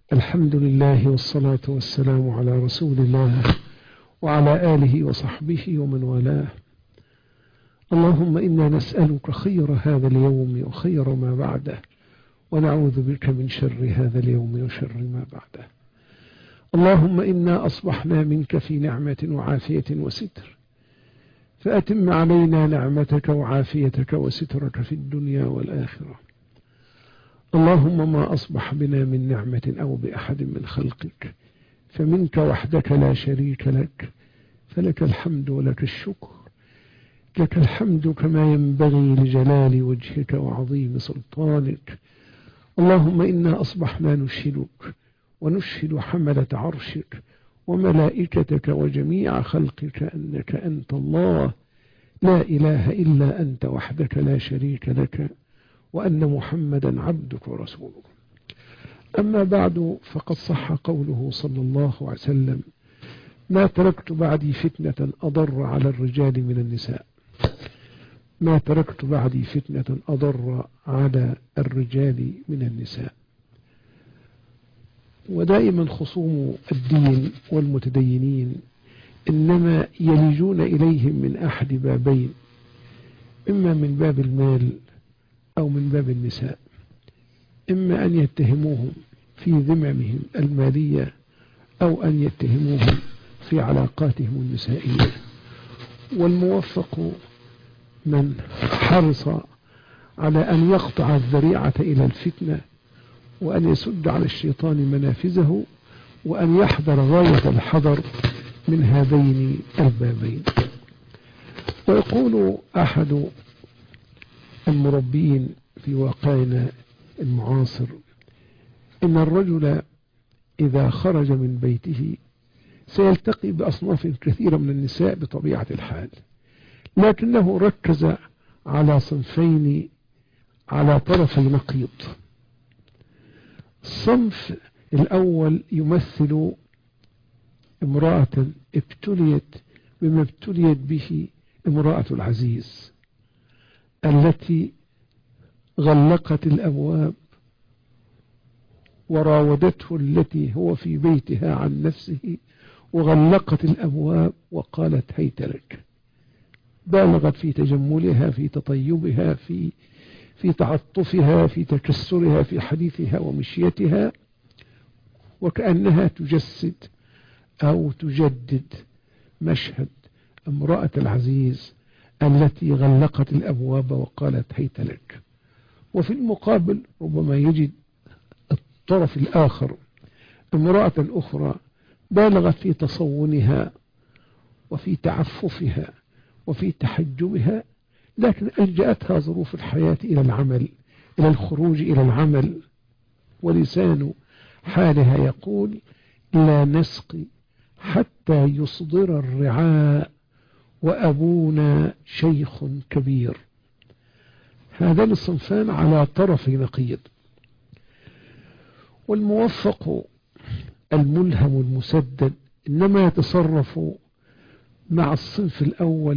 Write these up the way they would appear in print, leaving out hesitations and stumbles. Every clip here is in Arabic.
الحمد لله والصلاة والسلام على رسول الله وعلى آله وصحبه ومن والاه. اللهم إنا نسألك خير هذا اليوم وخير ما بعده، ونعوذ بك من شر هذا اليوم وشر ما بعده. اللهم إنا أصبحنا منك في نعمة وعافية وستر، فأتم علينا نعمتك وعافيتك وسترك في الدنيا والآخرة. اللهم ما أصبح بنا من نعمة أو بأحد من خلقك فمنك وحدك لا شريك لك، فلك الحمد ولك الشكر. لك الحمد كما ينبغي لجلال وجهك وعظيم سلطانك. اللهم إنا أصبحنا نشهدك ونشهد حملة عرشك وملائكتك وجميع خلقك أنك أنت الله لا إله إلا أنت وحدك لا شريك لك، وأن محمدا عبدك ورسولك. أما بعد، فقد صح قوله صلى الله عليه وسلم: ما تركت بعدي فتنة أضر على الرجال من النساء. ما تركت بعدي فتنة أضر على الرجال من النساء. ودائما خصوم الدين والمتدينين إنما يلجون إليهم من أحد بابين، إما من باب المال أو من باب النساء. إما أن يتهموهم في ذممهم المالية أو أن يتهموهم في علاقاتهم النسائية. والموفق من حرص على أن يقطع الذريعة إلى الفتنة، وأن يسد على الشيطان منافذه، وأن يحذر غاية الحذر من هذين البابين. ويقول أحد المربين في واقعنا المعاصر: إن الرجل إذا خرج من بيته سيلتقي بأصناف كثيرة من النساء بطبيعة الحال، لكنه ركز على صنفين على طرفي نقيض. الصنف الأول يمثل امرأة ابتليت بما ابتليت به امرأة العزيز، التي غلقت الأبواب وراودته التي هو في بيتها عن نفسه، وغلقت الأبواب وقالت هيت لك. بالغت في تجملها، في تطيبها، في تعطفها، في تكسرها، في حديثها ومشيتها، وكأنها تجسد أو تجدد مشهد امرأة العزيز التي غلقت الأبواب وقالت هيت لك. وفي المقابل ربما يجد الطرف الآخر امرأة أخرى بالغت في تصونها وفي تعففها وفي تحجبها، لكن ألجأتها ظروف الحياة إلى العمل، إلى الخروج إلى العمل، ولسان حالها يقول: لا نسقي حتى يصدر الرعاء وأبونا شيخ كبير. هذان الصنفان على طرف نقيض. والموفق الملهم المسدد إنما يتصرف مع الصنف الأول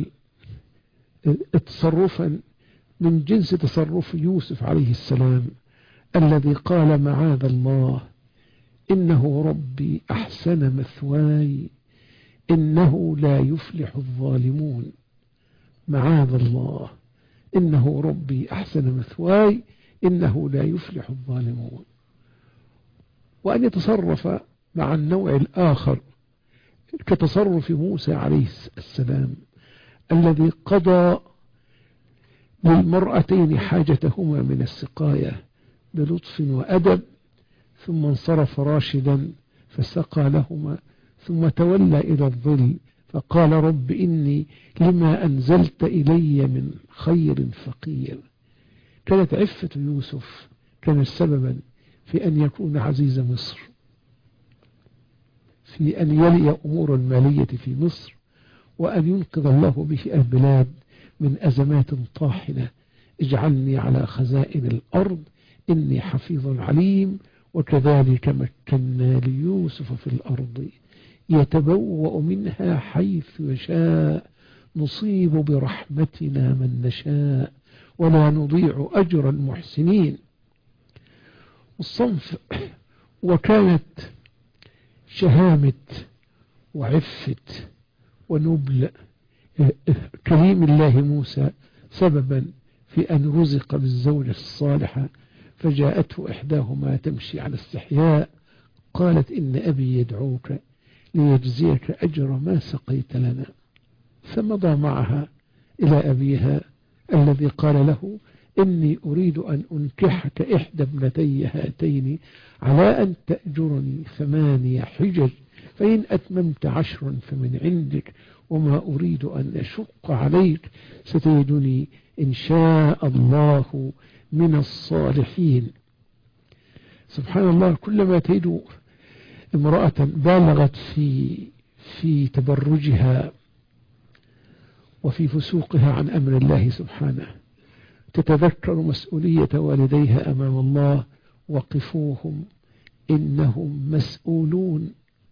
تصرفا من جنس تصرف يوسف عليه السلام، الذي قال: معاذ الله إنه ربي أحسن مثواي إنه لا يفلح الظالمون. معاذ الله إنه ربي أحسن مثواي إنه لا يفلح الظالمون. وأن يتصرف مع النوع الآخر كتصرف موسى عليه السلام، الذي قضى للمرأتين حاجتهما من السقاية بلطف وأدب، ثم انصرف راشدا فسقى لهما، ثم تولى إلى الظل فقال: رب إني لما أنزلت إلي من خير فقير. كانت عفة يوسف كانت سببا في أن يكون عزيز مصر، في أن يلي أمور المالية في مصر، وأن ينقذ الله به البلاد من أزمات طاحنة. اجعلني على خزائن الأرض إني حفيظ عليم، وكذلك مكنا ليوسف في الأرض يتبوأ منها حيث يشاء، نصيب برحمتنا من نشاء ولا نضيع أجر المحسنين. والصنف وكانت شهامة وعفة ونبل كريم الله موسى سببا في أن رزق بالزوجة الصالحة، فجاءته إحداهما تمشي على استحياء قالت إن أبي يدعوك ليجزيك أجر ما سقيت لنا، فمضى معها إلى أبيها الذي قال له إني أريد أن أنكحك إحدى ابنتي هاتين على أن تأجرني 8 حجج، فإن أتممت 10 فمن عندك، وما أريد أن أشق عليك، ستجدني إن شاء الله من الصالحين. سبحان الله، كلما تجد امرأة بالغت في تبرجها وفي فسوقها عن أمر الله سبحانه تتذكر مسؤولية والديها أمام الله: وقفوهم إنهم مسؤولون.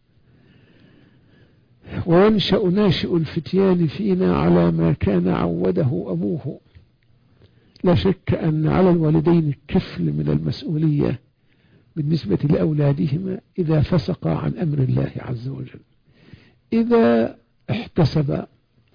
وينشأ ناشئ الفتيان فينا على ما كان عوده أبوه. لا شك أن على الوالدين كفل من المسؤولية بالنسبة لأولادهما إذا فسقا عن أمر الله عز وجل. إذا احتسبا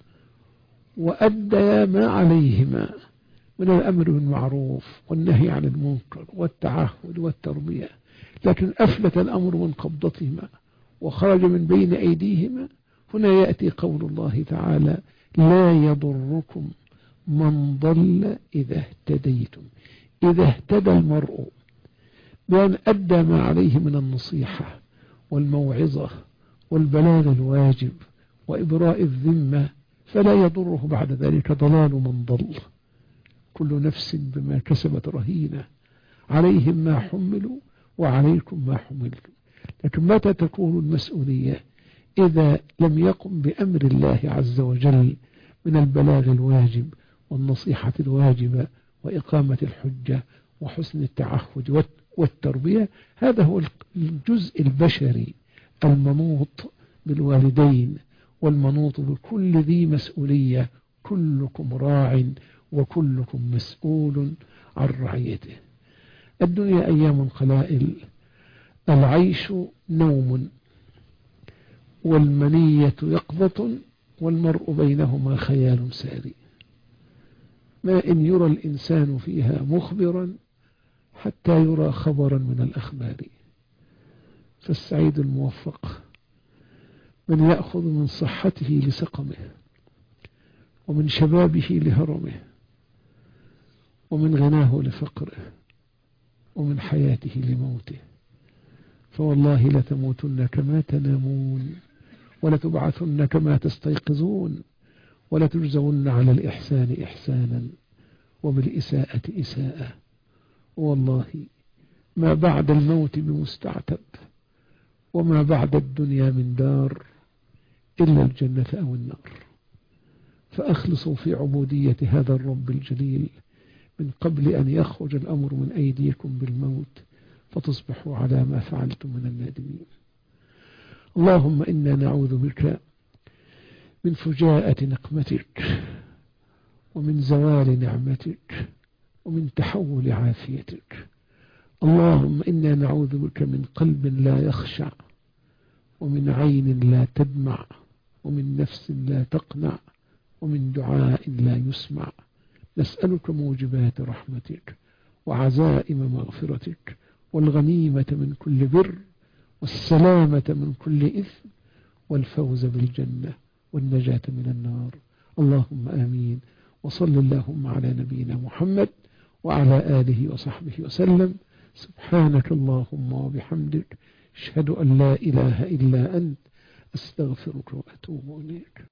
وأديا ما عليهما من الأمر بالمعروف والنهي عن المنكر والتعهد والتربية، لكن أفلت الأمر من قبضتهما وخرج من بين أيديهما، هنا يأتي قول الله تعالى: لا يضركم من ضل إذا اهتديتم. إذا اهتدى المرء بأن أدى ما عليه من النصيحة والموعظة والبلاغ الواجب وإبراء الذمة، فلا يضره بعد ذلك ضلال من ضل. كل نفس بما كسبت رهينة، عليهم ما حملوا وعليكم ما حملتم. لكن متى تكون المسؤولية؟ إذا لم يقم بأمر الله عز وجل من البلاغ الواجب والنصيحة الواجبة وإقامة الحجة وحسن التعهد والتربية. هذا هو الجزء البشري المنوط بالوالدين والمنوط بكل ذي مسؤولية. كلكم راع وكلكم مسؤول عن رعيته. الدنيا أيام قلائل، العيش نوم، والمنية يقظة، والمرء بينهما خيال ساري. ما إن يرى الإنسان فيها مخبرا حتى يرى خبرا من الأخبار. فالسعيد الموفق من يأخذ من صحته لسقمه، ومن شبابه لهرمه، ومن غناه لفقره، ومن حياته لموته. فوالله لتموتن كما تنامون، ولتبعثن كما تستيقظون، ولتجزون على الإحسان إحسانا وبالإساءة إساءة. والله ما بعد الموت بمستعتب، وما بعد الدنيا من دار إلا الجنة أو النار. فأخلصوا في عبودية هذا الرب الجليل من قبل أن يخرج الأمر من أيديكم بالموت، فتصبحوا على ما فعلتم من النادمين. اللهم إنا نعوذ بك من فجاءة نقمتك، ومن زوال نعمتك، ومن تحول عافيتك. اللهم إنا نعوذ بك من قلب لا يخشع، ومن عين لا تدمع، ومن نفس لا تقنع، ومن دعاء لا يسمع. نسألك موجبات رحمتك وعزائم مغفرتك، والغنيمة من كل بر، والسلامة من كل إثم، والفوز بالجنة، والنجاة من النار. اللهم آمين. وصل اللهم على نبينا محمد وعلى آله وصحبه وسلم. سبحانك اللهم وبحمدك، أشهد أن لا إله إلا أنت، أستغفرك وأتوب إليك.